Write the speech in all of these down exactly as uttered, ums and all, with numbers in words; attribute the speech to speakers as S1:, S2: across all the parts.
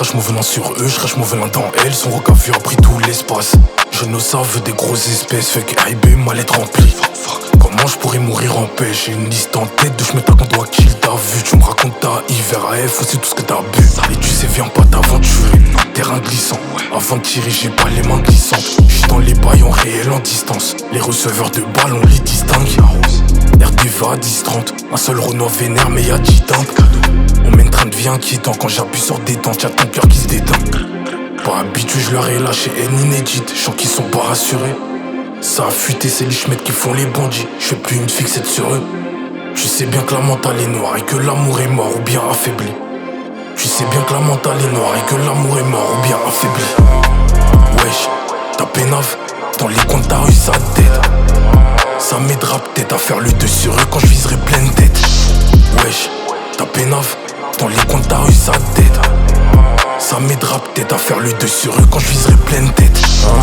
S1: crache mauvais sur eux, je crache mauvais dans elle. Son regard vu a pris tout l'espace. Je ne savais des grosses espèces, fait que A B ma lettre remplie. Comment je pourrais mourir en paix? J'ai une liste en tête de j'mets ta qu'on doit kill. T'as vu, tu me racontes ta hiver à F, c'est tout ce que t'as bu. Et tu sais, viens pas t'aventurer, terrain glissant. Avant de tirer, j'ai pas les mains glissantes. J'suis dans les baillons réels en distance. Les receveurs de balles, on les distingue. R D V à dix trente, un seul Renault vénère, mais y'a dix teintes. On mène train de vie inquiétant, quand j'appuie sur détente, y'a ton cœur qui se déteint. Pas habitué, je leur ai lâché haine inédite. Je sens qu'ils sont pas rassurés. Ça a fuité, c'est les schmettes qui font les bandits. Je fais plus une fixette sur eux. Tu sais bien que la mentale est noire et que l'amour est mort ou bien affaibli. Tu sais bien que la mentale est noire et que l'amour est mort ou bien affaibli. Wesh, ta pénave, dans les coins de ta rue ça t'aide. Ça m'aidera peut-être à faire le deux sur eux quand je viserai pleine tête. Wesh, ta pénave, dans les coins de ta rue ça t'aide. Ça m'aidera peut-être à faire le deux sur eux quand je viserai pleine tête.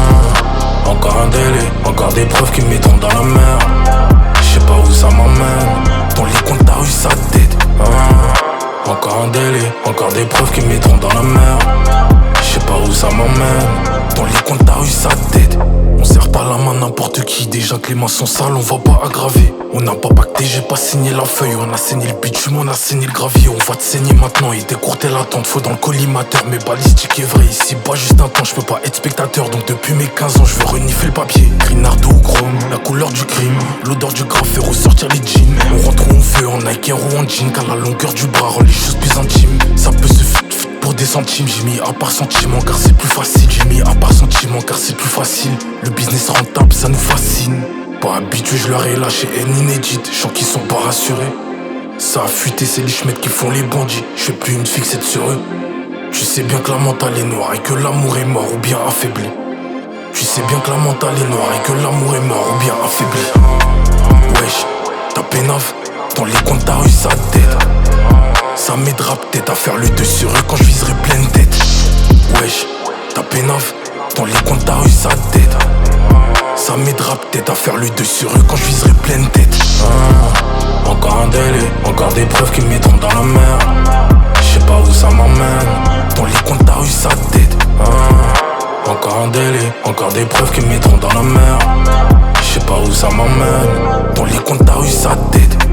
S1: ah, Encore un délai, encore des preuves qui me mettront dans la mer. Je sais pas où ça m'emmène, dans les coins de ta rue ça t'aide. ah, Encore un délai, encore des preuves qui me mettront dans la mer. Je sais pas où ça m'emmène, dans les coins de ta rue ça t'aide. On serre pas la main n'importe qui, déjà que les mains sont sales, on va pas aggraver. On n'a pas pacté, j'ai pas signé la feuille. On a saigné le bitume, on a saigné le gravier. On va te saigner maintenant, il décourtait l'attente. Faut dans le collimateur, mais balistique est vrai. Ici pas juste un temps, je peux pas être spectateur. Donc depuis mes quinze ans, je veux renifler le papier. Grinardo ou chrome, la couleur du crime, l'odeur du gras fait ressortir les jeans. On rentre où on veut, en Nike ou en jean, car la longueur du bras rend les choses plus intimes. Ça peut se fut pour des centimes, j'ai mis à part sentiment car c'est plus facile. J'ai mis à part sentiment car c'est plus facile. Le business rentable, ça nous fascine. Pas habitué, je leur ai lâché haine inédite. Je sens qu'ils sont pas rassurés. Ça a fuité, c'est les schmettes qui font les bandits. Je fais plus une fixette sur eux. Tu sais bien que la mentale est noire et que l'amour est mort ou bien affaibli. Tu sais bien que la mentale est noire et que l'amour est mort ou bien affaibli. Wesh, ta pénave, dans les coins de ta rue ça t'aide. Ça m'aidera peut-être à faire le deux sur eux quand je viserai pleine tête. Wesh, ta pénave, dans les coins de ta rue ça t'aide. Ça m'aidera peut-être à faire le deux sur eux quand je viserai pleine tête. ah, Encore un délai, encore des preuves qui me mettront dans la mer. Je sais pas où ça m'emmène, dans les coins de ta rue ça t'aide. ah, Encore un délai, encore des preuves qui me mettront dans la mer. Je sais pas où ça m'emmène, dans les coins de ta rue ça t'aide.